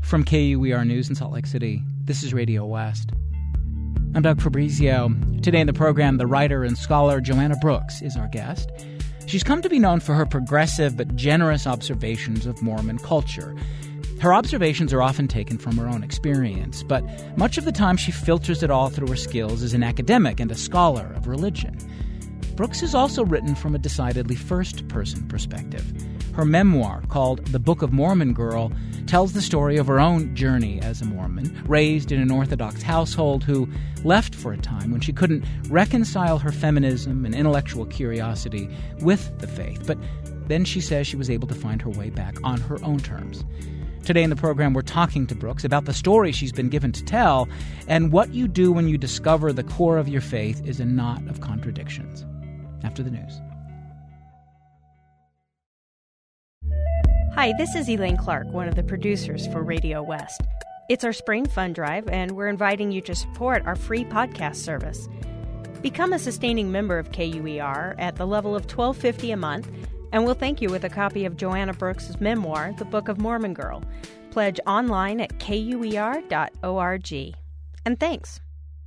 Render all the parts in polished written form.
From KUER News in Salt Lake City, this is Radio West. I'm Doug Fabrizio. Today in the program, the writer and scholar Joanna Brooks is our guest. She's come to be known for her progressive but generous observations of Mormon culture. Her observations are often taken from her own experience, but much of the time she filters it all through her skills as an academic and a scholar of religion. Brooks has also written from a decidedly first-person perspective. Her memoir, called The Book of Mormon Girl, tells the story of her own journey as a Mormon, raised in an Orthodox household who left for a time when she couldn't reconcile her feminism and intellectual curiosity with the faith. But then she says she was able to find her way back on her own terms. Today in the program, we're talking to Brooks about the story she's been given to tell and what you do when you discover the core of your faith is a knot of contradictions. After the news. Hi, this is Elaine Clark, one of the producers for Radio West. It's our spring fund drive, and we're inviting you to support our free podcast service. Become a sustaining member of KUER at the level of $12.50 a month, and we'll thank you with a copy of Joanna Brooks' memoir, The Book of Mormon Girl. Pledge online at kuer.org. And thanks.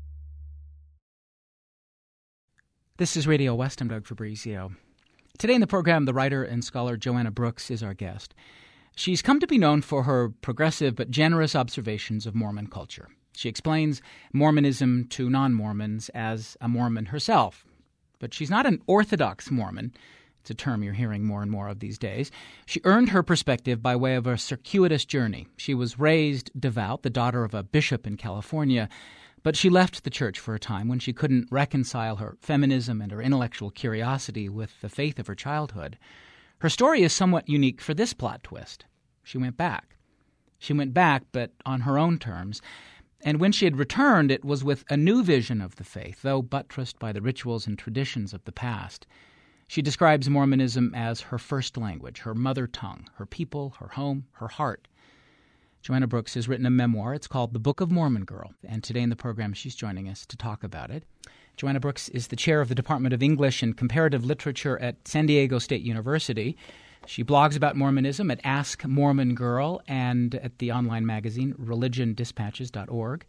This is Radio West. I'm Doug Fabrizio. Today in the program, the writer and scholar Joanna Brooks is our guest. She's come to be known for her progressive but generous observations of Mormon culture. She explains Mormonism to non-Mormons as a Mormon herself. But she's not an Orthodox Mormon. It's a term you're hearing more and more of these days. She earned her perspective by way of a circuitous journey. She was raised devout, the daughter of a bishop in California, but she left the church for a time when she couldn't reconcile her feminism and her intellectual curiosity with the faith of her childhood. Her story is somewhat unique for this plot twist. She went back. She went back, but on her own terms. And when she had returned, it was with a new vision of the faith, though buttressed by the rituals and traditions of the past. She describes Mormonism as her first language, her mother tongue, her people, her home, her heart. Joanna Brooks has written a memoir. It's called The Book of Mormon Girl, and today in the program she's joining us to talk about it. Joanna Brooks is the chair of the Department of English and Comparative Literature at San Diego State University. She blogs about Mormonism at Ask Mormon Girl and at the online magazine religiondispatches.org.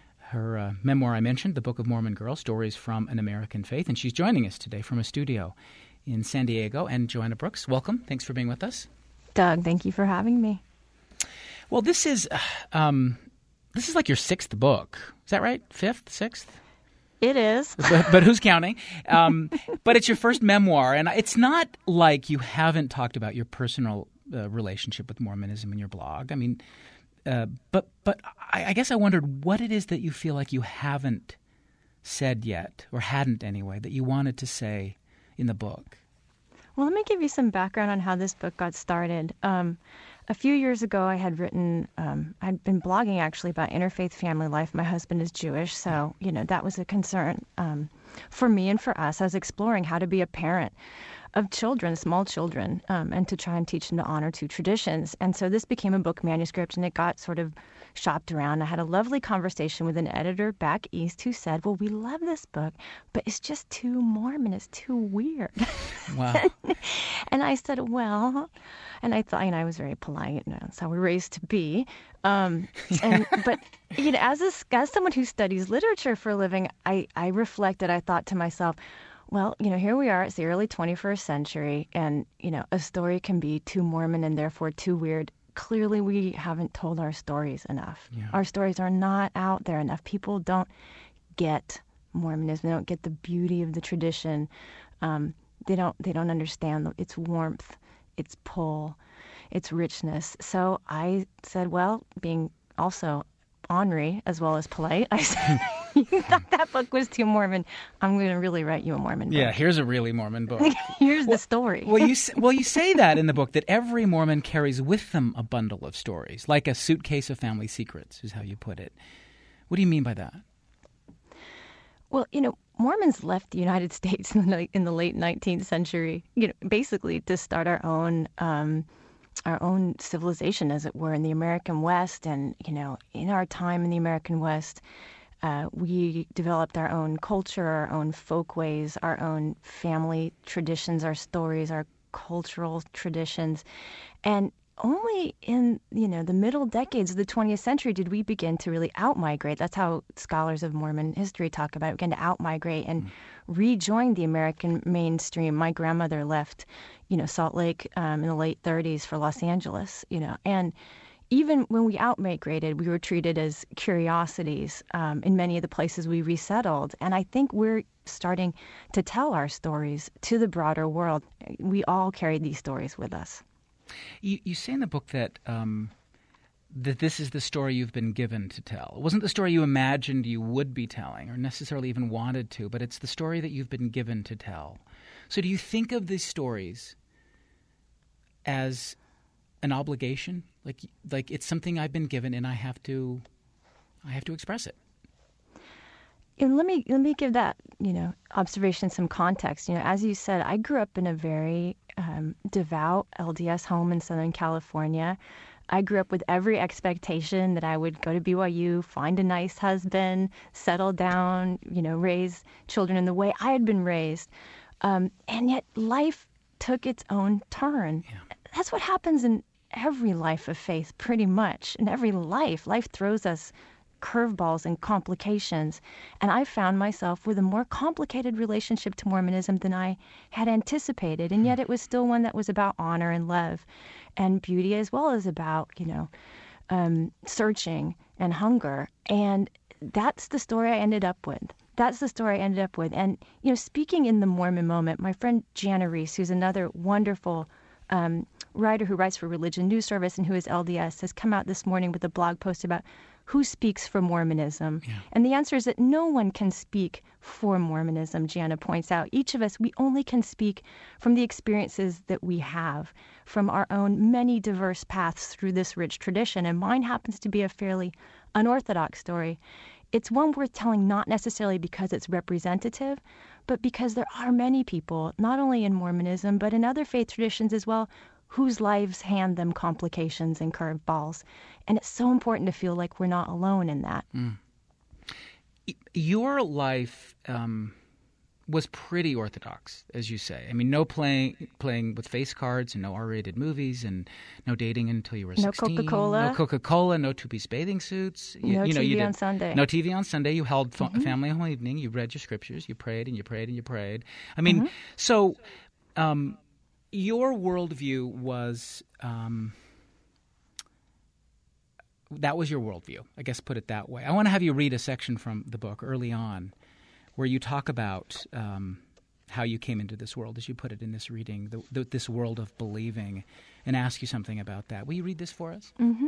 Her memoir I mentioned, The Book of Mormon Girl, Stories from an American Faith, and she's joining us today from a studio in San Diego. And Joanna Brooks, welcome. Thanks for being with us. Doug, thank you for having me. Well, this is like your sixth book. Is that right? Fifth, sixth? It is. But who's counting? But it's your first memoir, and it's not like you haven't talked about your personal relationship with Mormonism in your blog. I mean, but I guess I wondered what it is that you feel like you haven't said yet, or hadn't anyway, that you wanted to say in the book. Well, let me give you some background on how this book got started. A few years ago, I had written, I'd been blogging actually about interfaith family life. My husband is Jewish, so, that was a concern for me and for us. I was exploring how to be a parent of children, small children, and to try and teach them to honor two traditions. And so this became a book manuscript, and it got sort of shopped around. I had a lovely conversation with an editor back east who said, well, we love this book, but it's just too Mormon. It's too weird. Wow. And I said, well, and I thought, I was very polite. That's how we're raised to be. But as someone who studies literature for a living, I reflected. I thought to myself, well, here we are. It's the early 21st century, and a story can be too Mormon and therefore too weird. Clearly, we haven't told our stories enough. Yeah. Our stories are not out there enough. People don't get Mormonism. They don't get the beauty of the tradition. They don't understand its warmth, its pull, its richness. So I said, well, being also ornery as well as polite, I said, you thought that book was too Mormon. I'm going to really write you a Mormon book. Yeah, here's a really Mormon book. Here's the story. You say that in the book, that every Mormon carries with them a bundle of stories, like a suitcase of family secrets, is how you put it. What do you mean by that? Well, Mormons left the United States in the late 19th century, basically to start our own civilization, as it were, in the American West. And, in our time in the American West, we developed our own culture, our own folkways, our own family traditions, our stories, our cultural traditions. And only in, the middle decades of the 20th century did we begin to really outmigrate. That's how scholars of Mormon history talk about it. We began to outmigrate and rejoin the American mainstream. My grandmother left, Salt Lake in the late 30s for Los Angeles, and even when we outmigrated, we were treated as curiosities in many of the places we resettled. And I think we're starting to tell our stories to the broader world. We all carry these stories with us. You say in the book that that this is the story you've been given to tell. It wasn't the story you imagined you would be telling or necessarily even wanted to, but it's the story that you've been given to tell. So do you think of these stories as an obligation? Like it's something I've been given and I have to express it? And let me give that, observation some context. As you said, I grew up in a very devout LDS home in Southern California. I grew up with every expectation that I would go to BYU, find a nice husband, settle down, raise children in the way I had been raised. And yet life took its own turn. Yeah. That's what happens in every life of faith, pretty much. In every life throws us curveballs and complications. And I found myself with a more complicated relationship to Mormonism than I had anticipated. And yet it was still one that was about honor and love and beauty, as well as about, searching and hunger. And that's the story I ended up with. And, speaking in the Mormon Moment, my friend Jana Reese, who's another wonderful writer who writes for Religion News Service and who is LDS, has come out this morning with a blog post about who speaks for Mormonism. Yeah. And the answer is that no one can speak for Mormonism, Jana points out. Each of us, we only can speak from the experiences that we have, from our own many diverse paths through this rich tradition. And mine happens to be a fairly unorthodox story. It's one worth telling not necessarily because it's representative, but because there are many people, not only in Mormonism, but in other faith traditions as well, whose lives hand them complications and curveballs. And it's so important to feel like we're not alone in that. Mm. Your life was pretty orthodox, as you say. I mean, no playing with face cards and no R-rated movies and no dating until you were 16. No Coca-Cola. No two-piece bathing suits. TV on Sunday. No TV on Sunday. You held family home evening. You read your scriptures. You prayed and you prayed and you prayed. I mean, so your worldview was that was your worldview, I guess, put it that way. I want to have you read a section from the book early on where you talk about how you came into this world, as you put it in this reading, this world of believing, and ask you something about that. Will you read this for us? Mm-hmm.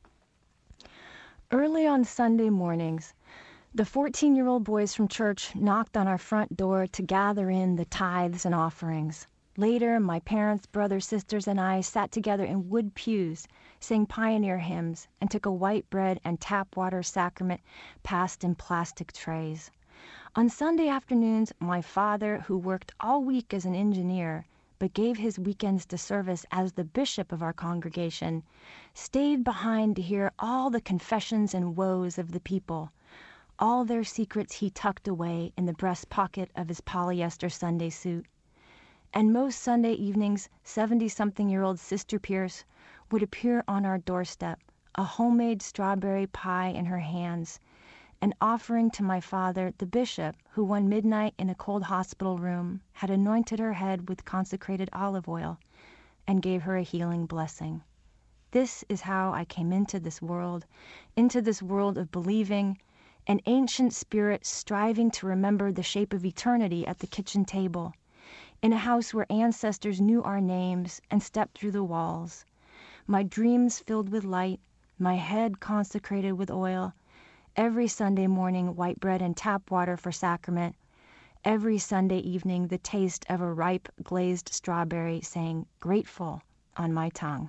Early on Sunday mornings, the 14-year-old boys from church knocked on our front door to gather in the tithes and offerings. Later, my parents, brothers, sisters, and I sat together in wood pews, sang pioneer hymns, and took a white bread and tap water sacrament passed in plastic trays. On Sunday afternoons, my father, who worked all week as an engineer, but gave his weekends to service as the bishop of our congregation, stayed behind to hear all the confessions and woes of the people. All their secrets he tucked away in the breast pocket of his polyester Sunday suit. And most Sunday evenings, 70-something-year-old Sister Pierce would appear on our doorstep, a homemade strawberry pie in her hands, an offering to my father, the bishop, who one midnight in a cold hospital room had anointed her head with consecrated olive oil and gave her a healing blessing. This is how I came into this world of believing, an ancient spirit striving to remember the shape of eternity at the kitchen table, in a house where ancestors knew our names and stepped through the walls. My dreams filled with light, my head consecrated with oil, every Sunday morning white bread and tap water for sacrament, every Sunday evening the taste of a ripe glazed strawberry saying grateful on my tongue.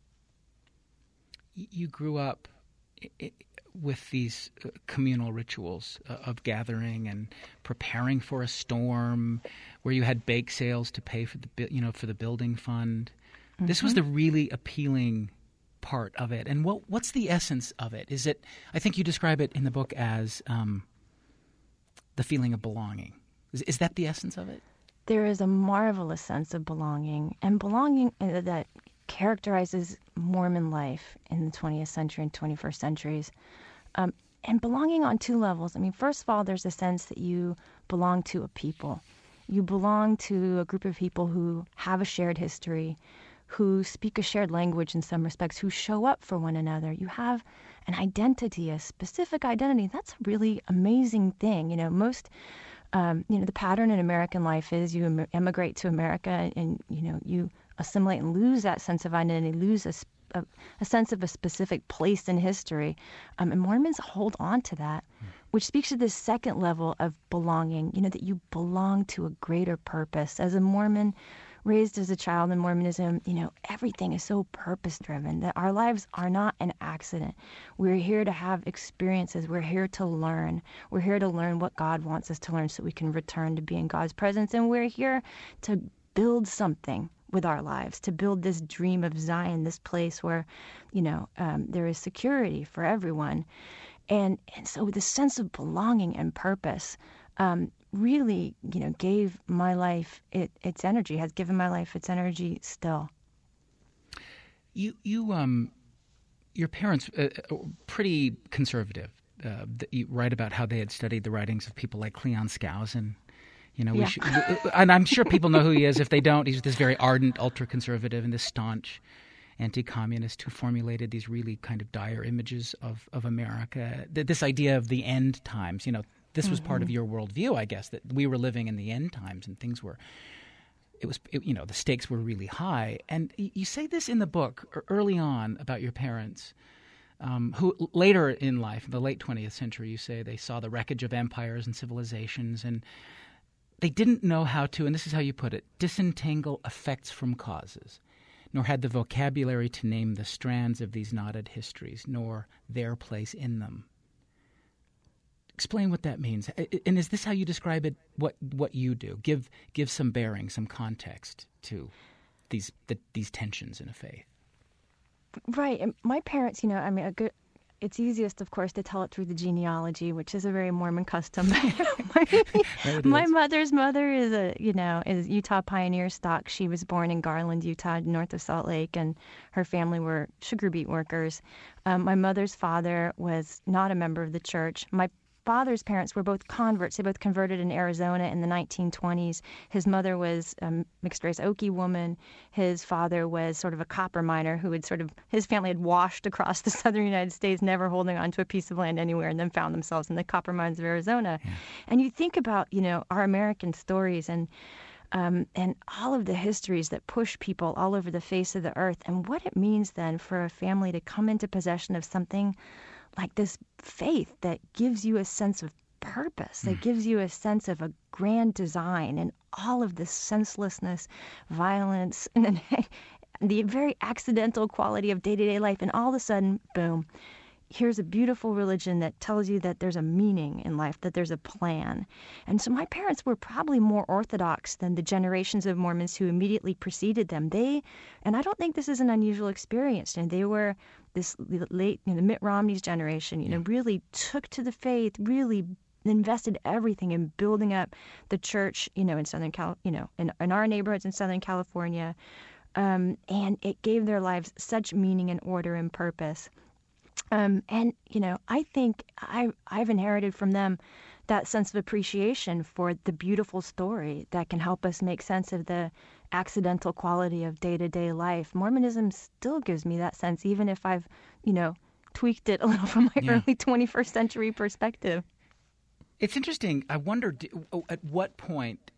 You grew up with these communal rituals of gathering and preparing for a storm, where you had bake sales to pay for the building fund. Mm-hmm. This was the really appealing part of it. And what's the essence of it? Is it? I think you describe it in the book as the feeling of belonging. Is that the essence of it? There is a marvelous sense of belonging, and belonging that characterizes Mormon life in the 20th century and 21st centuries. And belonging on two levels. I mean, first of all, there's a sense that you belong to a people. You belong to a group of people who have a shared history, who speak a shared language in some respects, who show up for one another. You have an identity, a specific identity. That's a really amazing thing. Most, the pattern in American life is you emigrate to America and, you assimilate and lose that sense of identity, lose a sense of a specific place in history. And Mormons hold on to that, which speaks to this second level of belonging, that you belong to a greater purpose. As a Mormon, raised as a child in Mormonism, everything is so purpose-driven that our lives are not an accident. We're here to have experiences. We're here to learn. We're here to learn what God wants us to learn so we can return to be in God's presence. And we're here to build something with our lives, to build this dream of Zion, this place where, there is security for everyone. And so the sense of belonging and purpose really, gave my life its energy, has given my life its energy still. Your parents pretty conservative. You write about how they had studied the writings of people like Cleon Skousen. And I'm sure people know who he is. If they don't, he's this very ardent, ultra-conservative and this staunch anti-communist who formulated these really kind of dire images of America. This idea of the end times, this was part of your worldview, I guess, that we were living in the end times and things were, the stakes were really high. And you say this in the book early on about your parents, who later in life, in the late 20th century, you say they saw the wreckage of empires and civilizations, and they didn't know how to, and this is how you put it, disentangle effects from causes, nor had the vocabulary to name the strands of these knotted histories, nor their place in them. Explain what that means. And is this how you describe it, what you do? Give some bearing, some context to these tensions in a faith. Right. And my parents, it's easiest, of course, to tell it through the genealogy, which is a very Mormon custom. My mother's mother is Utah pioneer stock. She was born in Garland, Utah, north of Salt Lake, and her family were sugar beet workers. My mother's father was not a member of the church. My father's parents were both converts. They both converted in Arizona in the 1920s. His mother was a mixed-race Okie woman. His father was sort of a copper miner who his family had washed across the southern United States, never holding on to a piece of land anywhere, and then found themselves in the copper mines of Arizona. Yeah. And you think about, our American stories and all of the histories that push people all over the face of the earth, and what it means then for a family to come into possession of something like this faith that gives you a sense of purpose, that gives you a sense of a grand design, and all of this senselessness, violence, and then the very accidental quality of day-to-day life. And all of a sudden, boom, here's a beautiful religion that tells you that there's a meaning in life, that there's a plan. And so my parents were probably more orthodox than the generations of Mormons who immediately preceded them. And I don't think this is an unusual experience. And they were this late, the Mitt Romney's generation, really took to the faith, really invested everything in building up the church, in Southern in our neighborhoods in Southern California. And it gave their lives such meaning and order and purpose. I think I've inherited from them that sense of appreciation for the beautiful story that can help us make sense of the accidental quality of day-to-day life. Mormonism still gives me that sense, even if I've, tweaked it a little from my early 21st century perspective. It's interesting. I wonder, at what point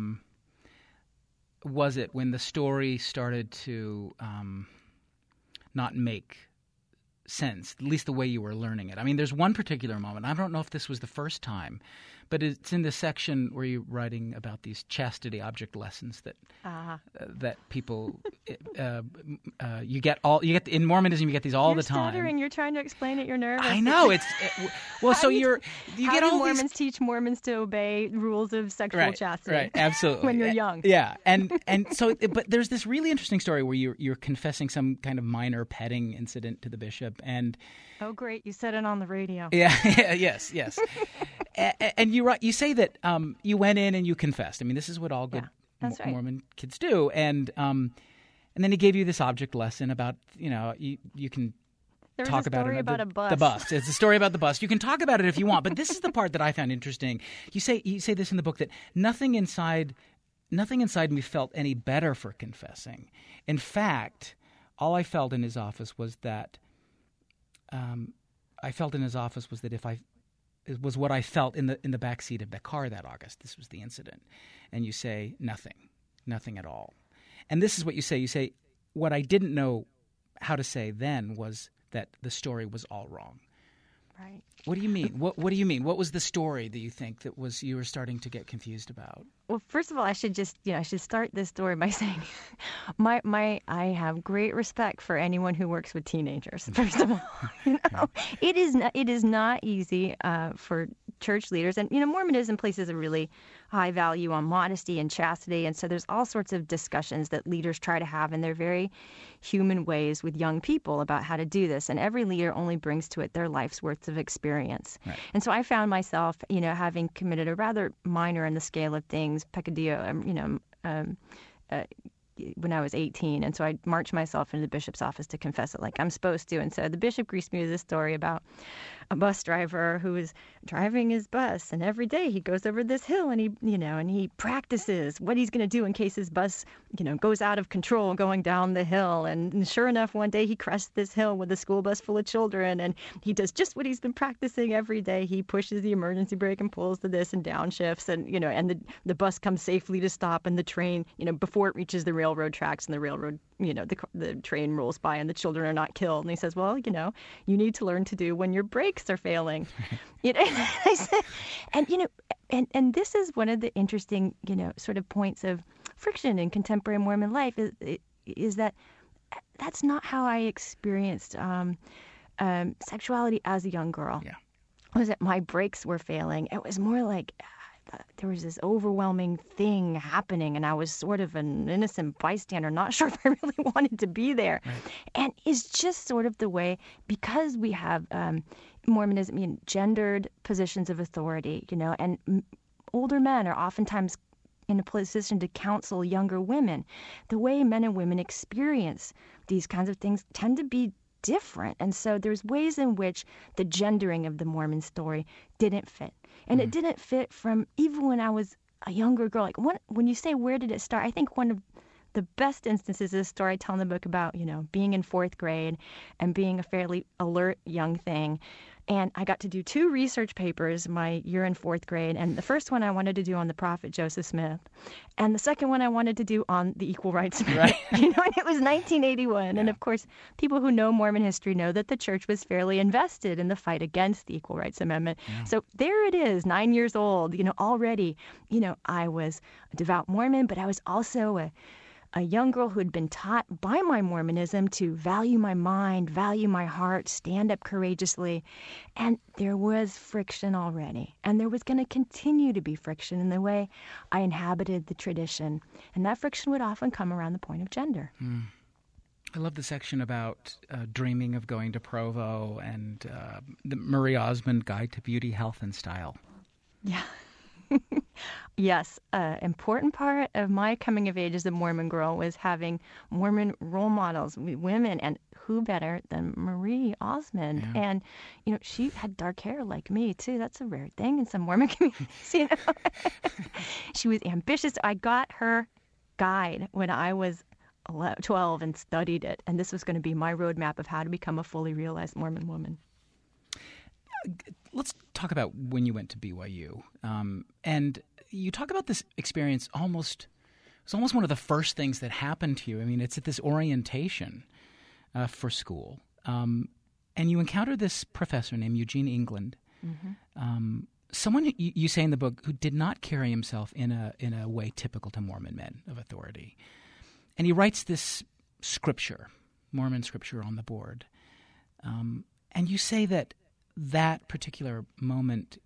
was it when the story started to not make sense, at least the way you were learning it? I mean, there's one particular moment. I don't know if this was the first time, but it's in the section where you're writing about these chastity object lessons that people you get in Mormonism. You get these all the time. You're stuttering. You're trying to explain it. You're nervous. I know you get all Mormons these... teach Mormons to obey rules of sexual chastity. Right, absolutely. When you're young. Yeah, and so, but there's this really interesting story where you're confessing some kind of minor petting incident to the bishop, and oh, great! You said it on the radio. Yes. And you say that you went in and you confessed. I mean, this is what all good Mormon kids do, and And then he gave you this object lesson about, you can There was talk a about story it. about a bus. The bus. It's a story about the bus. You can talk about it if you want, but this is the part that I found interesting. You say this in the book, that nothing inside me felt any better for confessing. In fact, all I felt in his office was that it was what I felt in the back seat of the car that August. This was the incident. And you say nothing at all. And this is what you say. You say, what I didn't know how to say then was that the story was all wrong. Right. What do you mean? What do you mean? What was the story that you think that you were starting to get confused about? Well, first of all, I should start this story by saying, I have great respect for anyone who works with teenagers. First of all, it is not easy for church leaders, and Mormonism places a really high value on modesty and chastity, and so there's all sorts of discussions that leaders try to have in their very human ways with young people about how to do this, and every leader only brings to it their life's worth of experience. Right. And so I found myself, having committed a rather minor in the scale of things, peccadillo, when I was 18. And so I marched myself into the bishop's office to confess it like I'm supposed to. And so the bishop greased me with this story about a bus driver who is driving his bus, and every day he goes over this hill and he practices what he's going to do in case his bus, goes out of control going down the hill. And sure enough, one day he crests this hill with a school bus full of children, and he does just what he's been practicing every day. He pushes the emergency brake and pulls to this and downshifts, and the bus comes safely to stop, and the train, before it reaches the railroad tracks, and the railroad, the train rolls by and the children are not killed. And he says, well, you need to learn to do when your brakes are failing. I said, and this is one of the interesting, sort of points of friction in contemporary Mormon life is that that's not how I experienced sexuality as a young girl. Yeah. Was that my brakes were failing? It was more like there was this overwhelming thing happening, and I was sort of an innocent bystander, not sure if I really wanted to be there. Right. And it's just sort of the way, because we have Mormonism, gendered positions of authority, and older men are oftentimes in a position to counsel younger women. The way men and women experience these kinds of things tend to be different. And so there's ways in which the gendering of the Mormon story didn't fit. And it didn't fit from even when I was a younger girl. Like when you say, where did it start? I think one of the best instances is a story I tell in the book about, being in 4th grade and being a fairly alert young thing. And I got to do 2 research papers my year in 4th grade. And the first one I wanted to do on the prophet Joseph Smith. And the second one I wanted to do on the Equal Rights Amendment. Right. And it was 1981. Yeah. And of course, people who know Mormon history know that the church was fairly invested in the fight against the Equal Rights Amendment. Yeah. So there it is, 9 years old, already, I was a devout Mormon, but I was also a young girl who had been taught by my Mormonism to value my mind, value my heart, stand up courageously. And there was friction already. And there was going to continue to be friction in the way I inhabited the tradition. And that friction would often come around the point of gender. I love the section about dreaming of going to Provo and the Marie Osmond Guide to Beauty, Health, and Style. Yeah. Yes, important part of my coming of age as a Mormon girl was having Mormon role models, women, and who better than Marie Osmond? Yeah. And, she had dark hair like me, too. That's a rare thing in some Mormon communities, She was ambitious. I got her guide when I was 12 and studied it, and this was going to be my roadmap of how to become a fully realized Mormon woman. Let's talk about when you went to BYU. And you talk about this experience it's almost one of the first things that happened to you. I mean, it's at this orientation for school. And you encounter this professor named Eugene England, someone you say in the book who did not carry himself in a way typical to Mormon men of authority. And he writes this scripture, Mormon scripture, on the board. And you say that particular moment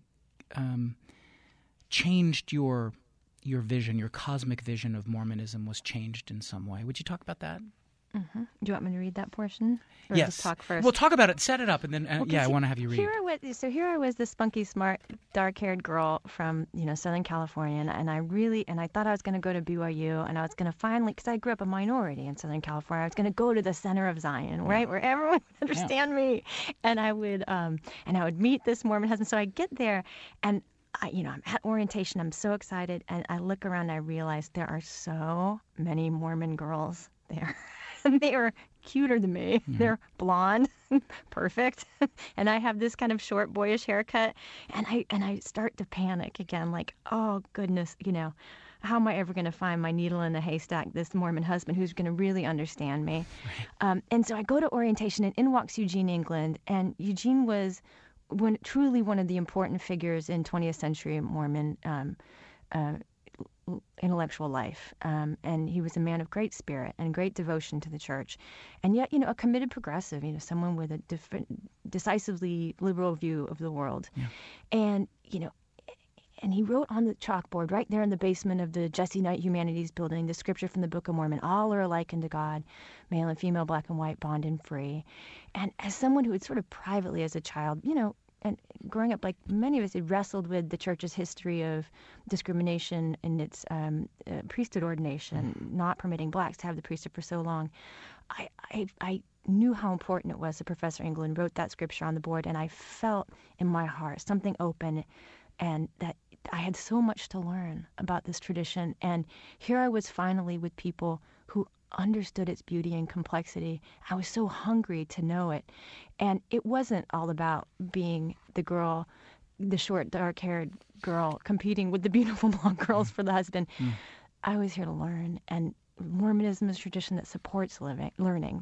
changed your vision, your cosmic vision of Mormonism was changed in some way. Would you talk about that? Mm-hmm. Do you want me to read that portion? Or Yes. just talk first? We'll talk about it. Set it up, and then I want to have you read. Here I was, this spunky, smart, dark-haired girl from Southern California, and I thought I was going to go to BYU, and I was going to finally, because I grew up a minority in Southern California, I was going to go to the center of Zion, right, where everyone would understand me, and I would meet this Mormon husband. So I get there, and I'm at orientation. I'm so excited, and I look around, and I realize there are so many Mormon girls there. And they are cuter than me. Mm-hmm. They're blonde, perfect, and I have this kind of short, boyish haircut, and I start to panic again, like, oh goodness, how am I ever going to find my needle in the haystack? This Mormon husband who's going to really understand me. Right. And so I go to orientation, and in walks Eugene England, and Eugene was truly one of the important figures in 20th century Mormon intellectual life, and he was a man of great spirit and great devotion to the church, and yet a committed progressive, someone with a decisively liberal view of the world. Yeah. And he wrote on the chalkboard right there in the basement of the Jesse Knight Humanities Building the scripture from the Book of Mormon: all are alike unto God, male and female, black and white, bond and free. And as someone who had sort of privately as a child, and growing up, like many of us, had wrestled with the church's history of discrimination in its priesthood ordination, not permitting blacks to have the priesthood for so long. I knew how important it was that Professor England wrote that scripture on the board, and I felt in my heart something open, and that I had so much to learn about this tradition. And here I was finally with people who understood its beauty and complexity. I was so hungry to know it. And it wasn't all about being the girl, the short, dark-haired girl competing with the beautiful blonde girls for the husband. Mm. I was here to learn. And Mormonism is a tradition that supports learning.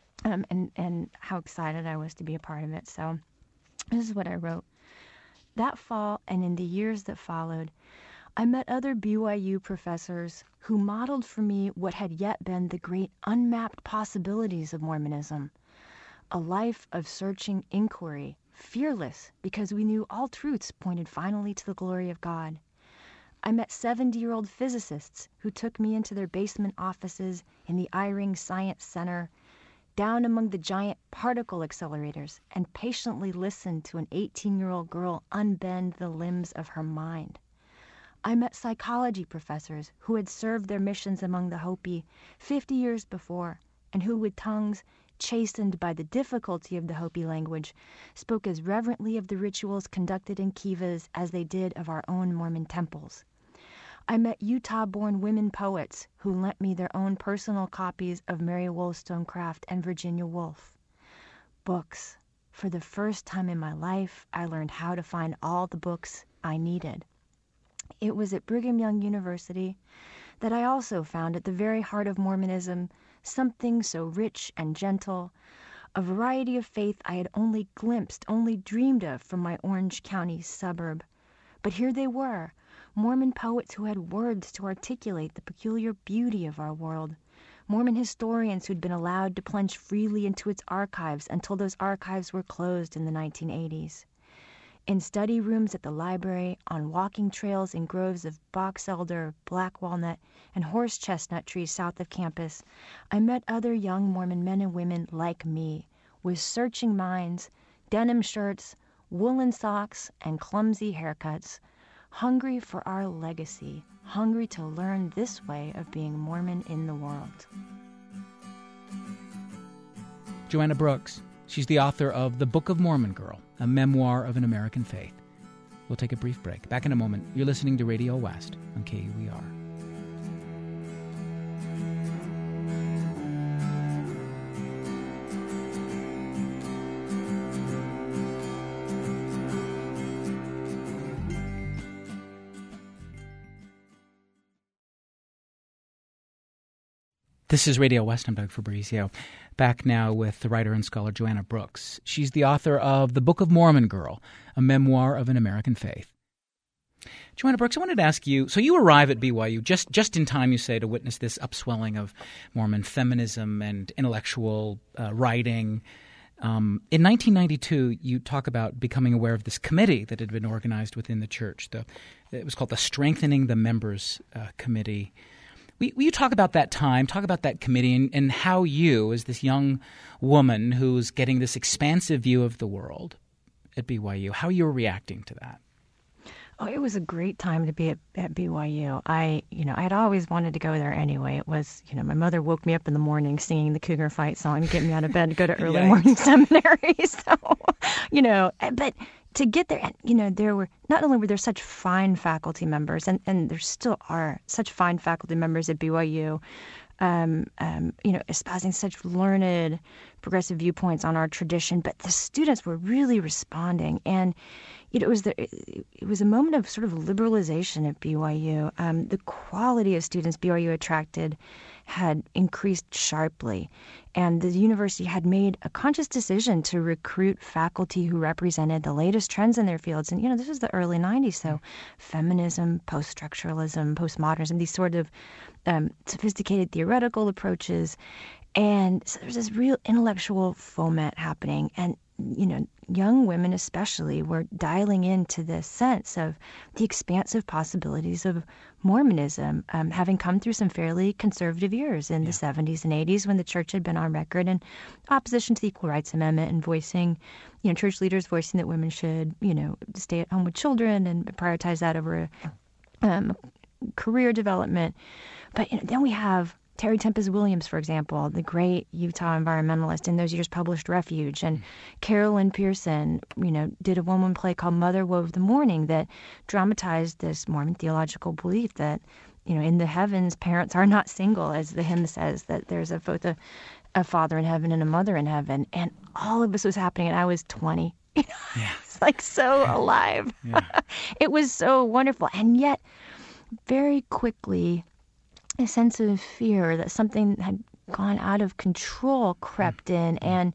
And how excited I was to be a part of it. So this is what I wrote. That fall and in the years that followed, I met other BYU professors who modeled for me what had yet been the great unmapped possibilities of Mormonism. A life of searching inquiry, fearless because we knew all truths pointed finally to the glory of God. I met 70-year-old physicists who took me into their basement offices in the Eyring Science Center, down among the giant particle accelerators, and patiently listened to an 18-year-old girl unbend the limbs of her mind. I met psychology professors who had served their missions among the Hopi 50 years before, and who, with tongues chastened by the difficulty of the Hopi language, spoke as reverently of the rituals conducted in kivas as they did of our own Mormon temples. I met Utah-born women poets who lent me their own personal copies of Mary Wollstonecraft and Virginia Woolf. Books. For the first time in my life, I learned how to find all the books I needed. It was at Brigham Young University that I also found at the very heart of Mormonism something so rich and gentle, a variety of faith I had only glimpsed, only dreamed of from my Orange County suburb. But here they were, Mormon poets who had words to articulate the peculiar beauty of our world, Mormon historians who'd been allowed to plunge freely into its archives until those archives were closed in the 1980s. In study rooms at the library, on walking trails in groves of box elder, black walnut, and horse chestnut trees south of campus, I met other young Mormon men and women like me, with searching minds, denim shirts, woolen socks, and clumsy haircuts, hungry for our legacy, hungry to learn this way of being Mormon in the world. Joanna Brooks. She's the author of The Book of Mormon Girl, a memoir of an American faith. We'll take a brief break. Back in a moment. You're listening to Radio West on KUER. This is Radio West. I'm Doug Fabrizio. Back now with the writer and scholar Joanna Brooks. She's the author of The Book of Mormon Girl, a memoir of an American faith. Joanna Brooks, I wanted to ask you, so you arrive at BYU just in time, you say, to witness this upswelling of Mormon feminism and intellectual writing. In 1992, you talk about becoming aware of this committee that had been organized within the church. It was called the Strengthening the Members Committee. Will you talk about that time, talk about that committee, and how you, as this young woman who's getting this expansive view of the world at BYU, how you're reacting to that? Oh, it was a great time to be at BYU. I had always wanted to go there anyway. It was, my mother woke me up in the morning singing the Cougar Fight song to get me out of bed to go to early morning seminary. So, but to get there, there were, not only were there such fine faculty members, and there still are such fine faculty members at BYU, espousing such learned, progressive viewpoints on our tradition, but the students were really responding, and it was a moment of sort of liberalization at BYU. The quality of students BYU attracted had increased sharply, and the university had made a conscious decision to recruit faculty who represented the latest trends in their fields. And, this was the early 90s, so feminism, post-structuralism, postmodernism, these sort of sophisticated theoretical approaches. And so there's this real intellectual foment happening. And, young women especially were dialing into this sense of the expansive possibilities of Mormonism, having come through some fairly conservative years in the 70s and 80s when the church had been on record in opposition to the Equal Rights Amendment and voicing, church leaders voicing that women should, stay at home with children and prioritize that over career development. But then we have Terry Tempest Williams, for example, the great Utah environmentalist, in those years published Refuge. And Carolyn Pearson, did a one-woman play called Mother Wove the Morning that dramatized this Mormon theological belief that, in the heavens, parents are not single, as the hymn says, that there's both a father in heaven and a mother in heaven. And all of this was happening, and I was 20. It's like so alive. Yeah. It was so wonderful. And yet, very quickly, a sense of fear that something had gone out of control crept in. And,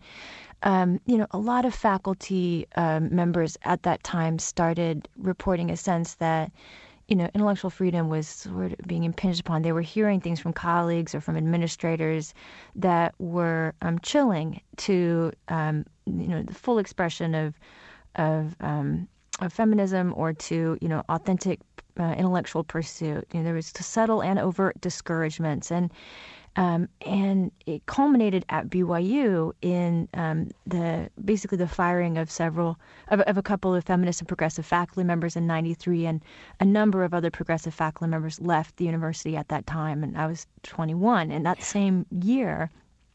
a lot of faculty members at that time started reporting a sense that, intellectual freedom was sort of being impinged upon. They were hearing things from colleagues or from administrators that were chilling to, the full expression of feminism or to, authentic intellectual pursuit. There was subtle and overt discouragements, and it culminated at BYU in basically the firing of a couple of feminist and progressive faculty members in '93, and a number of other progressive faculty members left the university at that time, and I was 21. And that same year,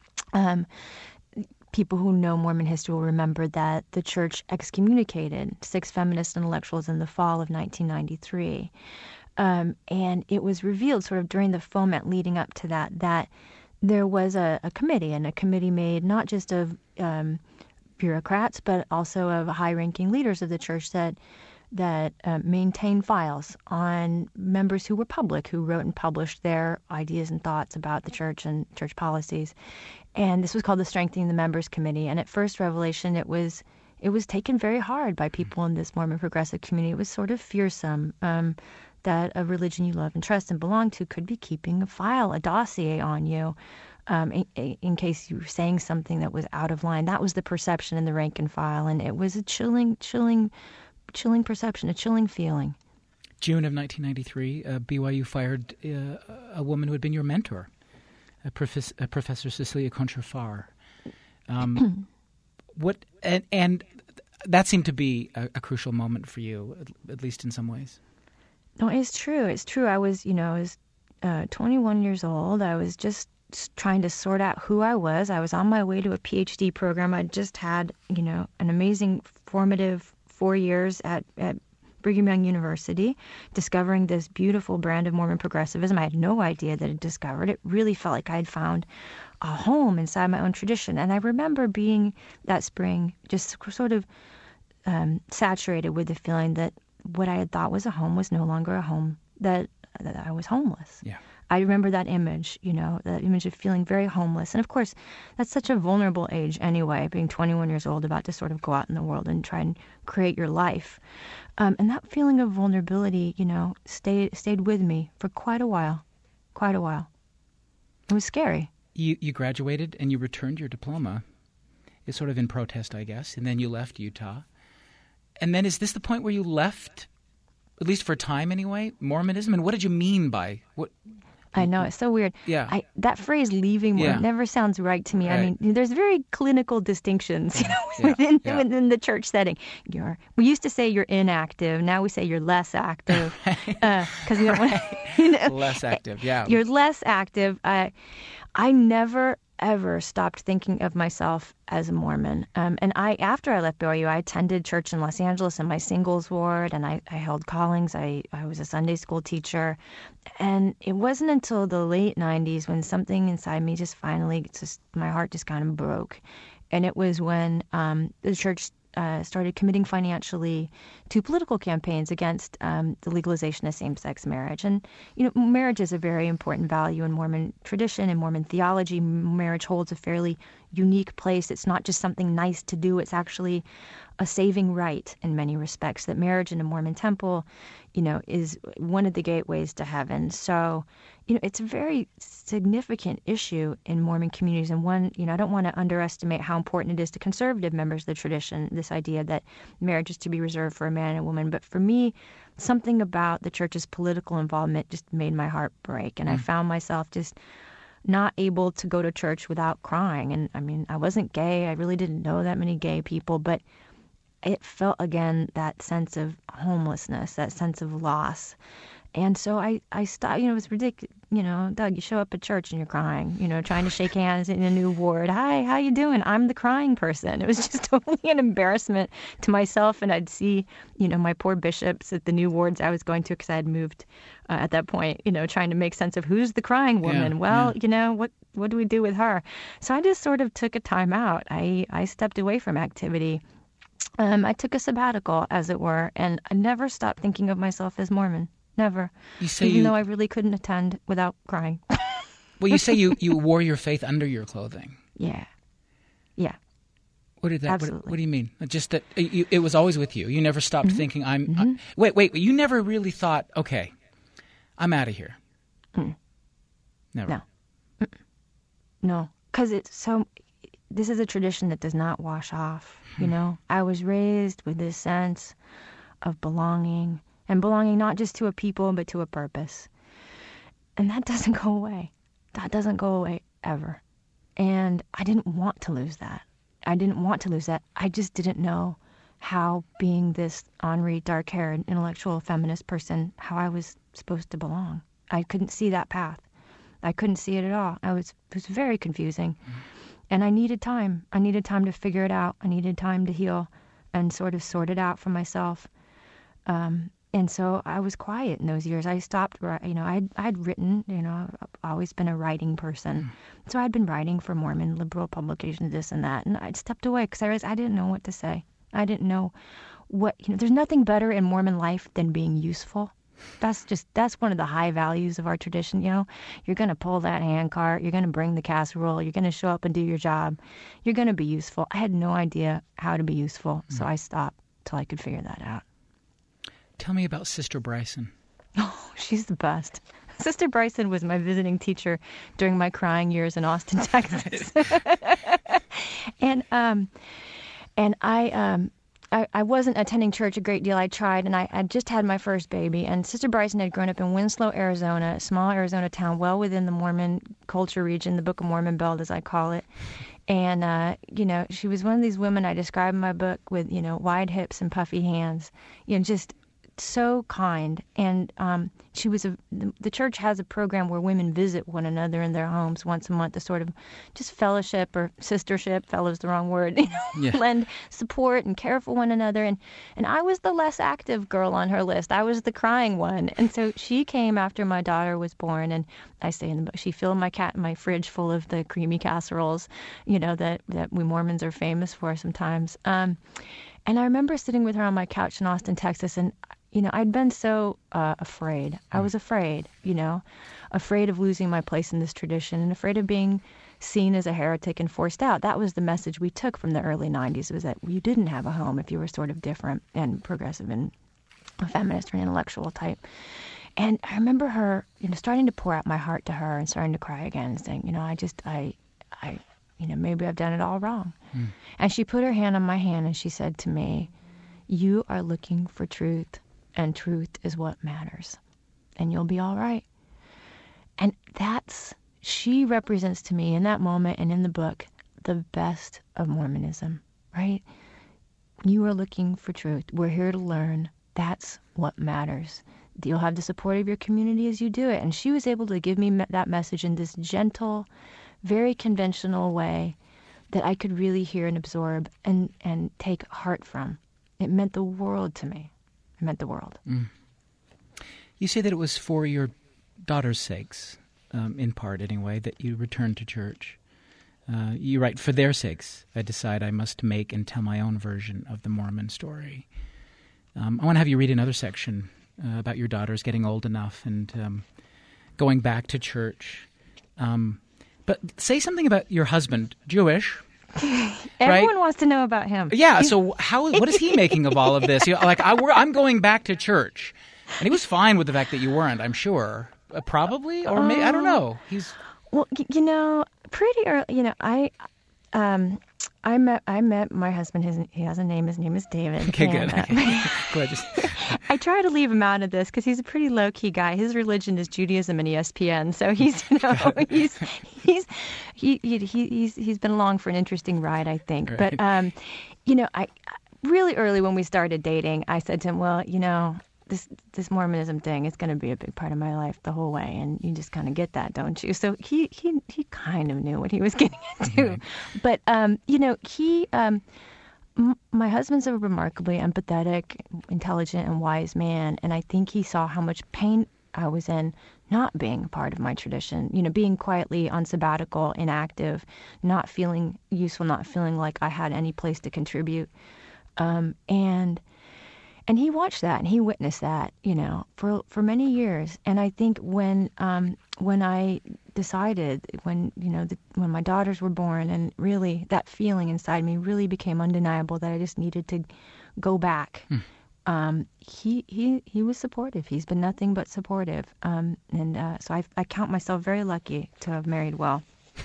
people who know Mormon history will remember that the church excommunicated 6 feminist intellectuals in the fall of 1993. And it was revealed sort of during the foment leading up to that there was a committee, and a committee made not just of bureaucrats, but also of high-ranking leaders of the church that maintained files on members who were public, who wrote and published their ideas and thoughts about the church and church policies. And this was called the Strengthening the Members Committee. And at first revelation, it was taken very hard by people in this Mormon progressive community. It was sort of fearsome that a religion you love and trust and belong to could be keeping a file, a dossier on you, in case you were saying something that was out of line. That was the perception in the rank and file, and it was a chilling perception, a chilling feeling. June of 1993, BYU fired a woman who had been your mentor, Professor Cecilia Contra-Farr. And that seemed to be a crucial moment for you, at least in some ways. No, it's true. It's true. I was 21 years old. I was just trying to sort out who I was. I was on my way to a PhD program. I just had, an amazing formative 4 years at Brigham Young University, discovering this beautiful brand of Mormon progressivism I had no idea that I'd discovered. It really felt like I'd found a home inside my own tradition. And I remember being that spring just sort of saturated with the feeling that what I had thought was a home was no longer a home, that I was homeless. Yeah. I remember that image, that image of feeling very homeless. And of course, that's such a vulnerable age anyway, being 21 years old, about to sort of go out in the world and try and create your life. And that feeling of vulnerability, stayed with me for quite a while. It was scary. You graduated and you returned your diploma. It's sort of in protest, I guess. And then you left Utah. And then is this the point where you left, at least for a time anyway, Mormonism? And what did you mean by what? I know, it's so weird. Yeah. That phrase "leaving" Yeah. never sounds right to me. Right. I mean, there's very clinical distinctions, Yeah. within the church setting. We used to say you're inactive. Now we say you're less active because we don't want Less active. Yeah. You're less active. I never ever stopped thinking of myself as a Mormon. And after I left BYU, I attended church in Los Angeles in my singles ward, and I held callings. I was a Sunday school teacher. And it wasn't until the late 90s when something inside me my heart just kind of broke. And it was when the church started committing financially to political campaigns against the legalization of same-sex marriage. And, marriage is a very important value in Mormon tradition and Mormon theology. Marriage holds a fairly unique place. It's not just something nice to do. It's actually a saving right in many respects, that marriage in a Mormon temple, is one of the gateways to heaven. So, it's a very significant issue in Mormon communities. And one, I don't want to underestimate how important it is to conservative members of the tradition, this idea that marriage is to be reserved for a man and a woman. But for me, something about the church's political involvement just made my heart break. And I found myself just not able to go to church without crying. And I mean, I wasn't gay. I really didn't know that many gay people, but it felt again that sense of homelessness, that sense of loss. And so I stopped, it was ridiculous. Doug, you show up at church and you're crying, trying to shake hands in a new ward. Hi, how you doing? I'm the crying person. It was just totally an embarrassment to myself. And I'd see, my poor bishops at the new wards I was going to, because I had moved at that point, trying to make sense of who's the crying woman. What do we do with her? So I just sort of took a time out. I stepped away from activity. I took a sabbatical, as it were, and I never stopped thinking of myself as Mormon. Never. Even though I really couldn't attend without crying. Well, you say you wore your faith under your clothing. Yeah. What did that? Absolutely. What do you mean? Just that it was always with you. You never stopped thinking, wait. You never really thought, okay, I'm out of here. Never. No. No. Because this is a tradition that does not wash off, I was raised with this sense of belonging, and belonging not just to a people, but to a purpose. And that doesn't go away. That doesn't go away ever. And I didn't want to lose that. I just didn't know how, being this ornery, dark-haired, intellectual, feminist person, how I was supposed to belong. I couldn't see that path. I couldn't see it at all. It was very confusing. And I needed time. I needed time to figure it out. I needed time to heal and sort of sort it out for myself. And so I was quiet in those years. I stopped, I'd written, I've always been a writing person. So I'd been writing for Mormon liberal publications, this and that. And I'd stepped away because I realized I didn't know what to say. I didn't know there's nothing better in Mormon life than being useful. That's one of the high values of our tradition. You're going to pull that handcart. You're going to bring the casserole. You're going to show up and do your job. You're going to be useful. I had no idea how to be useful. So I stopped till I could figure that out. Tell me about Sister Bryson. Oh, she's the best. Sister Bryson was my visiting teacher during my crying years in Austin, Texas. And I wasn't attending church a great deal. I tried, and I just had my first baby. And Sister Bryson had grown up in Winslow, Arizona, a small Arizona town well within the Mormon culture region, the Book of Mormon Belt, as I call it. And, she was one of these women I describe in my book with, wide hips and puffy hands, just so kind. And she was the church has a program where women visit one another in their homes once a month to sort of just fellowship or sistership, fellow's the wrong word, lend support and care for one another. And I was the less active girl on her list. I was the crying one. And so she came after my daughter was born, and I say in the book, she filled my fridge full of the creamy casseroles, that we Mormons are famous for sometimes. And I remember sitting with her on my couch in Austin, Texas, and I'd been so afraid. I was afraid, afraid of losing my place in this tradition and afraid of being seen as a heretic and forced out. That was the message we took from the early 90s, was that you didn't have a home if you were sort of different and progressive and a feminist or an intellectual type. And I remember her, starting to pour out my heart to her and starting to cry again and saying, maybe I've done it all wrong. And she put her hand on my hand and she said to me, you are looking for truth. And truth is what matters. And you'll be all right. And she represents to me in that moment and in the book the best of Mormonism, right? You are looking for truth. We're here to learn. That's what matters. You'll have the support of your community as you do it. And she was able to give me that message in this gentle, very conventional way that I could really hear and absorb and take heart from. It meant the world to me. It meant the world. Mm. You say that it was for your daughter's sakes, in part anyway, that you returned to church. You write, for their sakes, I decide I must make and tell my own version of the Mormon story. I want to have you read another section about your daughters getting old enough and going back to church. But say something about your husband, Jewish. Everyone wants to know about him. Yeah, so what is he making of all of this? I'm going back to church. And he was fine with the fact that you weren't, I'm sure. Probably, or maybe, I don't know. Well, pretty early, I met my husband. He has a name. His name is David. Okay, good. I try to leave him out of this because he's a pretty low key guy. His religion is Judaism and ESPN, so he's been along for an interesting ride, I think. Right. But I really early when we started dating, I said to him, well, this Mormonism thing is going to be a big part of my life the whole way, and you just kind of get that, don't you? So he kind of knew what he was getting into. Right. But my husband's a remarkably empathetic, intelligent, and wise man, and I think he saw how much pain I was in not being a part of my tradition, being quietly on sabbatical, inactive, not feeling useful, not feeling like I had any place to contribute. And he watched that and he witnessed that, for many years. And I think when I decided, when my daughters were born, and really that feeling inside me really became undeniable that I just needed to go back. He was supportive. He's been nothing but supportive. So I count myself very lucky to have married well.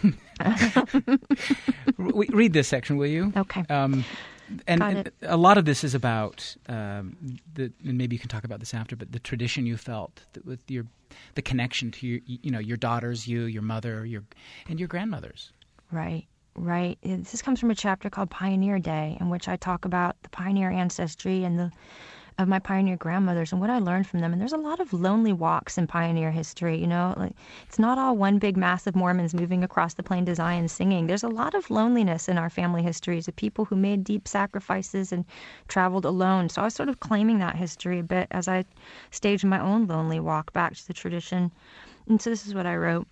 Read this section, will you? Okay. And a lot of this is about and maybe you can talk about this after, but the tradition you felt with the connection to your daughters, your mother, and your grandmothers. Right. This comes from a chapter called Pioneer Day, in which I talk about the pioneer ancestry and of my pioneer grandmothers and what I learned from them. And there's a lot of lonely walks in pioneer history, it's not all one big mass of Mormons moving across the plain to Zion singing. There's a lot of loneliness in our family histories of people who made deep sacrifices and traveled alone. So I was sort of claiming that history a bit as I staged my own lonely walk back to the tradition. And so this is what I wrote.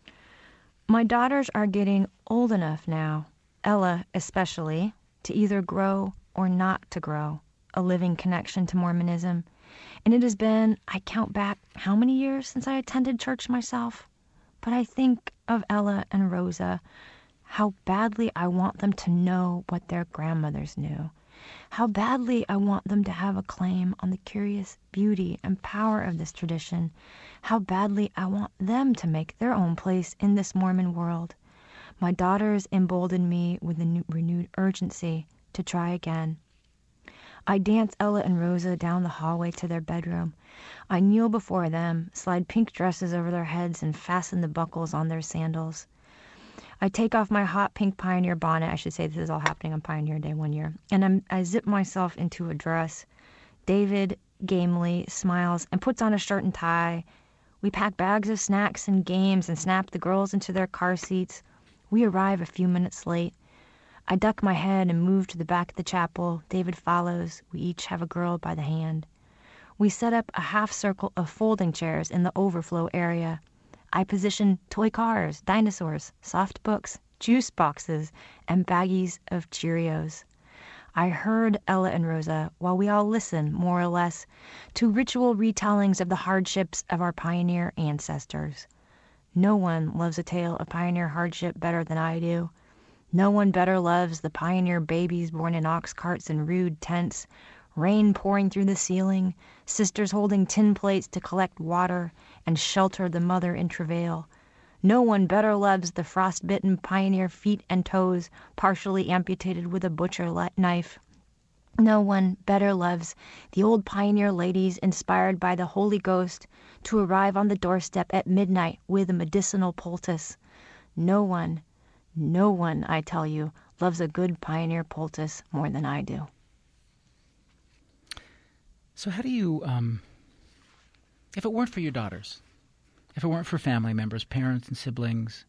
My daughters are getting old enough now, Ella especially, to either grow or not to grow a living connection to Mormonism. And it has been, I count back how many years since I attended church myself. But I think of Ella and Rosa, how badly I want them to know what their grandmothers knew. How badly I want them to have a claim on the curious beauty and power of this tradition. How badly I want them to make their own place in this Mormon world. My daughters embolden me with a renewed urgency to try again. I dance Ella and Rosa down the hallway to their bedroom. I kneel before them, slide pink dresses over their heads, and fasten the buckles on their sandals. I take off my hot pink Pioneer bonnet. I should say this is all happening on Pioneer Day one year. And I zip myself into a dress. David gamely smiles and puts on a shirt and tie. We pack bags of snacks and games and snap the girls into their car seats. We arrive a few minutes late. I duck my head and move to the back of the chapel. David follows. We each have a girl by the hand. We set up a half circle of folding chairs in the overflow area. I position toy cars, dinosaurs, soft books, juice boxes, and baggies of Cheerios. I herd Ella and Rosa while we all listen, more or less, to ritual retellings of the hardships of our pioneer ancestors. No one loves a tale of pioneer hardship better than I do. No one better loves the pioneer babies born in ox carts and rude tents, rain pouring through the ceiling, sisters holding tin plates to collect water and shelter the mother in travail. No one better loves the frostbitten pioneer feet and toes, partially amputated with a butcher knife. No one better loves the old pioneer ladies inspired by the Holy Ghost to arrive on the doorstep at midnight with a medicinal poultice. No one, I tell you, loves a good pioneer poultice more than I do. So how do you, if it weren't for your daughters, if it weren't for family members, parents and siblings,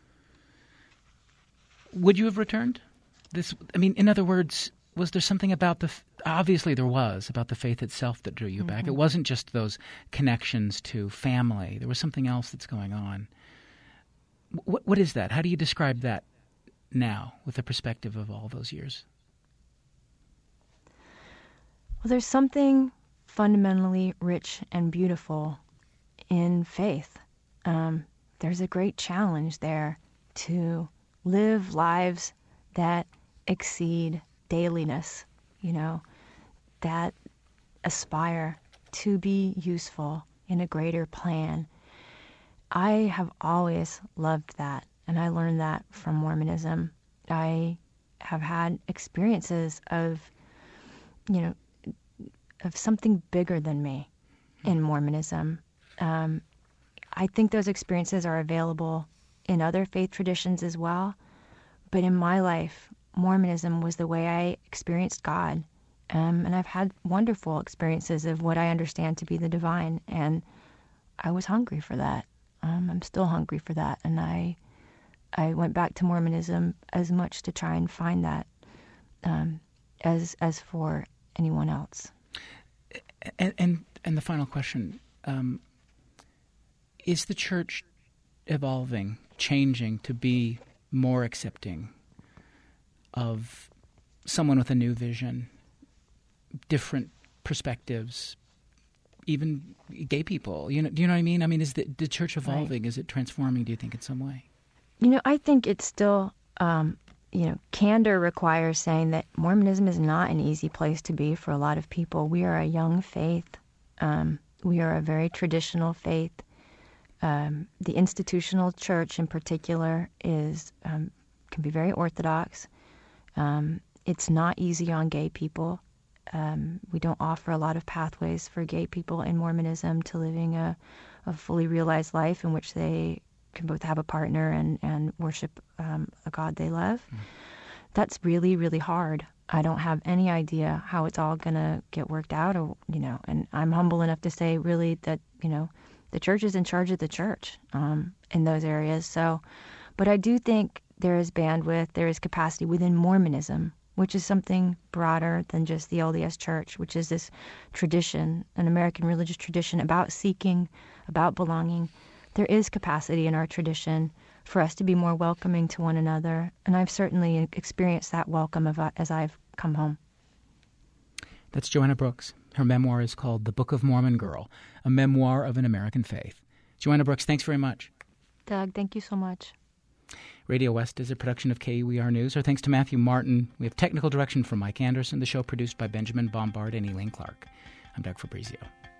would you have returned? In other words, was there something about obviously there was, about the faith itself that drew you back? It wasn't just those connections to family. There was something else that's going on. What is that? How do you describe that now with the perspective of all those years? Well, there's something fundamentally rich and beautiful in faith. There's a great challenge there to live lives that exceed dailiness, that aspire to be useful in a greater plan. I have always loved that, and I learned that from Mormonism. I have had experiences of something bigger than me in Mormonism. I think those experiences are available in other faith traditions as well, but in my life, Mormonism was the way I experienced God. And I've had wonderful experiences of what I understand to be the divine. And I was hungry for that. I'm still hungry for that. And I went back to Mormonism as much to try and find that as for anyone else. And the final question, is the church evolving, changing to be more accepting of someone with a new vision, different perspectives, even gay people? Do you know what I mean? Is the church evolving? Right. Is it transforming, do you think, in some way? I think it's still, candor requires saying that Mormonism is not an easy place to be for a lot of people. We are a young faith. We are a very traditional faith. The institutional church in particular can be very orthodox. It's not easy on gay people. We don't offer a lot of pathways for gay people in Mormonism to living a fully realized life in which they can both have a partner and worship a God they love. That's really, really hard. I don't have any idea how it's all going to get worked out, and I'm humble enough to say really that, the church is in charge of the church in those areas. So, but I do think there is bandwidth, there is capacity within Mormonism, which is something broader than just the LDS Church, which is this tradition, an American religious tradition about seeking, about belonging. There is capacity in our tradition for us to be more welcoming to one another, and I've certainly experienced that welcome as I've come home. That's Joanna Brooks. Her memoir is called The Book of Mormon Girl, a memoir of an American faith. Joanna Brooks, thanks very much. Doug, thank you so much. Radio West is a production of KUER News. Our thanks to Matthew Martin. We have technical direction from Mike Anderson. The show produced by Benjamin Bombard and Elaine Clark. I'm Doug Fabrizio.